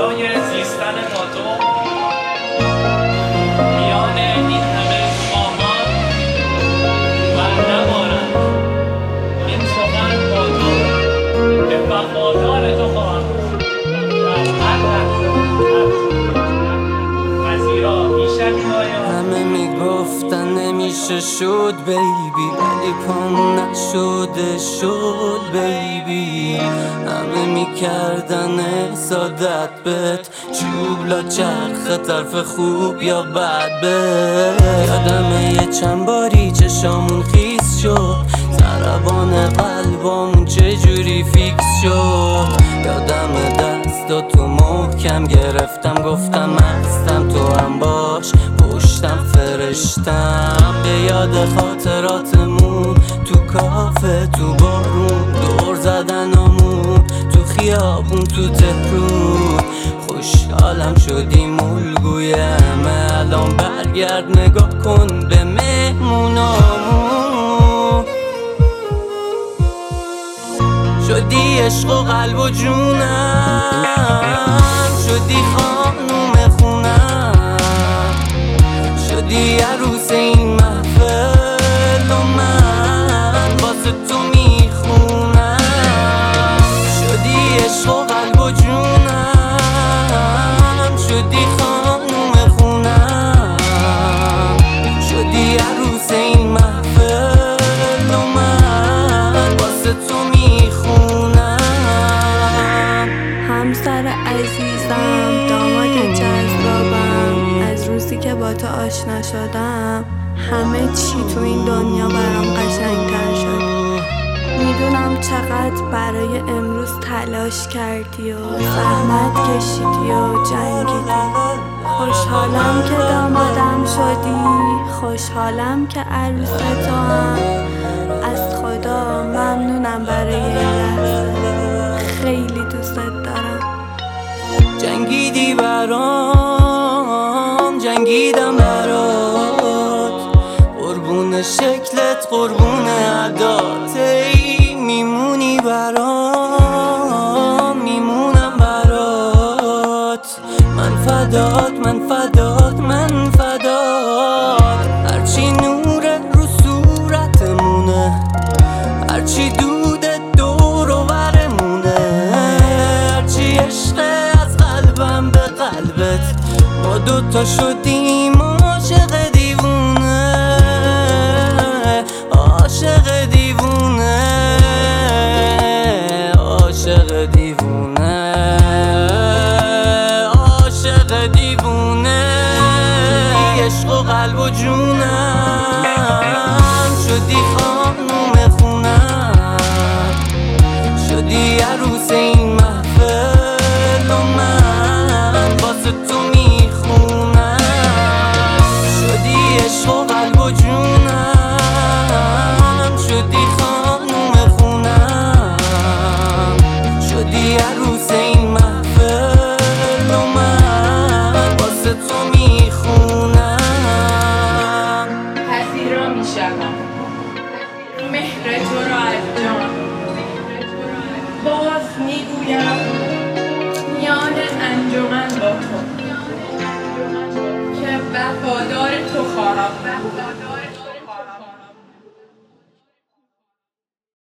برای زیستن با تو میان این همه خواهان و نبارند این سخن با تو که وفادار تو خواهم در هر لحظه پذیرا بیشک باید. همه میگفتن نمیشه شد بیبی، ولی پام نشده شد بیبی. همه میکردن سادت بهت چوبلا چرخ طرف خوب یا بد بهت. یادمه یه چند باری چشامون خیس شد، ضربان قلبامون چجوری فیکس شد. یادمه دستاتو محکم گرفتم، گفتم هستم تو هم باش، پشتم فرشتم. به یاد خاطراتمون تو کافه، تو بارون، دور زدنامون تو خیابون، تو تهرون. خوشحالم شدیم الگوی همه، الان برگرد نگاه کن به مهمونامون. شدی عشق و قلب و جونم، شدی خانوم خونم، شدی عروس این محفل و من واسه تو میخونم. شدی عشق و قلب و جونم، شدی خانوم خونم، شدی عروس این محفل و من واسه تو میخونم. همسر عزیزم، داماد جذابم، از روزی که با تو آشنا شدم همه چی تو این دنیا برام قشنگتر شد. میدونم چقدر برای امروز تلاش کردی و زحمت کشیدی و جنگیدی. خوشحالم که دامادم شدی، خوشحالم که عروس تو هم. از خدا ممنونم برای این لحظه، خیلی دوست دارم. جنگیدی برام، جنگیدم برات، قربون شکلت قربون عدات. ای میمونی برام، میمونم برات. من فدات، من فدات، من فدات. هرچی نور رو صورتمونه، هرچی دود دور و برمونه، هرچی عشق از قلبم به قلبت. ما دوتا شدیم عاشق دیوونه، عاشق دیوونه، عاشق دیوونه، عاشق دیوونه. عشق و قلب و جونم، شدی خانوم خونم، شدی عروس این محفل و من واسه تو میخونم. شدی عشق و قلب و جونم، شدی خانوم خونم، شدی عروس این محفل و من واسه تو میخونم. پذیرا میشوم مهر تو را از جان، باز میگویم میان انجمن با تو که وفادار تو خواهم.